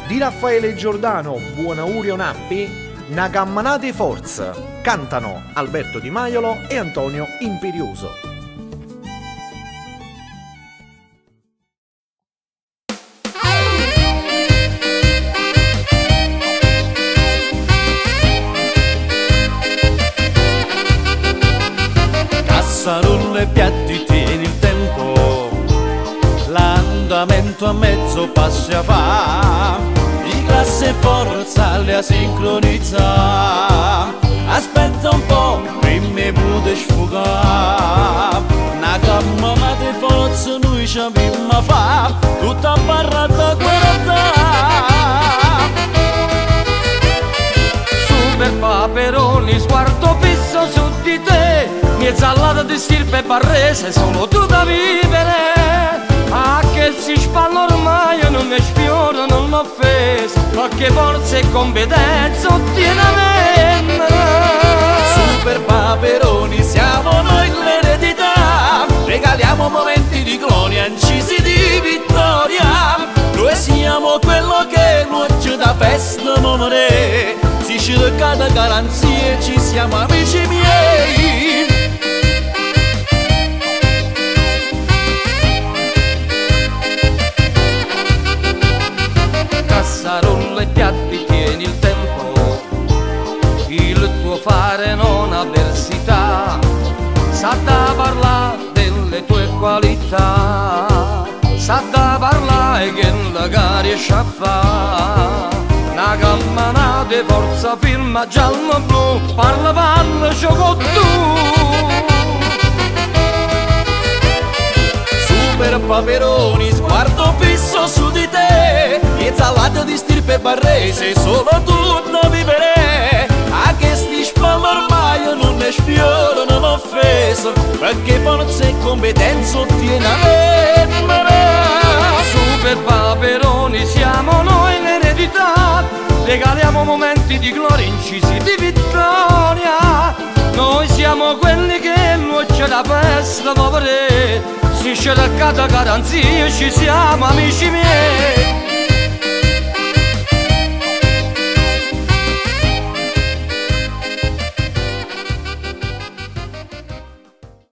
Di Raffaele Giordano, Buon Augurio Nappi, Una camminata di forza. Cantano Alberto Di Maiolo e Antonio Imperioso. Cassarulle e piatti tieni il tempo, l'andamento a mezzo passi a fa, di classe e forza le a sincronizza. Aspetta un po', prima pute sfugare, una camminata di forza noi ci abbiamo a fa, tutta barrata guarda. Super Paperoni, sguardo fisso su di te, mezz'allata di stirpe barrese, solo tu da vivere. Ah, che si spalla ormai, non mi sfioro, non l'ho offesa, qualche forza e competenza ottiene a me. Super Paperoni, siamo noi l'eredità, regaliamo momenti di gloria, incisi di vittoria. Noi siamo quello che luce da festa monore, si cerca da garanzie, ci siamo amici miei. Cassarolle e piatti tieni il tempo, il tuo fare non avversità, sa da parlare delle tue qualità, sa da parlare che la gara riesce a fare. Una camminata di forza firma giallo-blu, parla gioco tu. Super Paperoni, sguardo fisso su di te, mezz'allata di stirpe barrese, solo tu da vivere. A che sti spalle ormai non ne sfioro, non offeso, perché forza e competenza ottiene a me. Super Paperoni, siamo noi l'eredità, regaliamo momenti di gloria, incisi di vittoria. Noi siamo quelli che luce da festa povere, si cerca da garanzia, ci siamo amici miei.